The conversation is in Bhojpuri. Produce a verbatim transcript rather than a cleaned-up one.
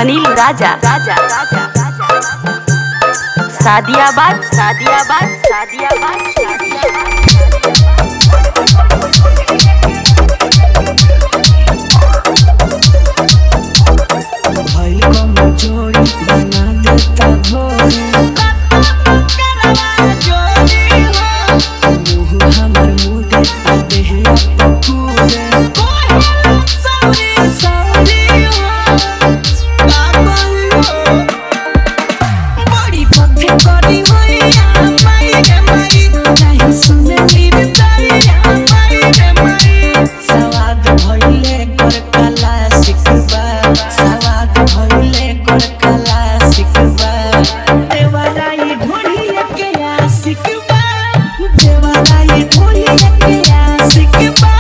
अनिल राजा राजा राजा सादियाबाद सादियाबाद सादियाबाद भाई को जोड़ी बना देता भोरे मुँह हमर मुँह देता देहिया पूरे बड़ी पथे करी मैया माई रे माई नहीं सुने मेरी दरिया माई रे माई सवाद भइले कर कला सिखबा सवाद भइले कर कला सिखबा देवराई ढोलिया के आ सिखबा देवराई ढोलिया के आ सिखबा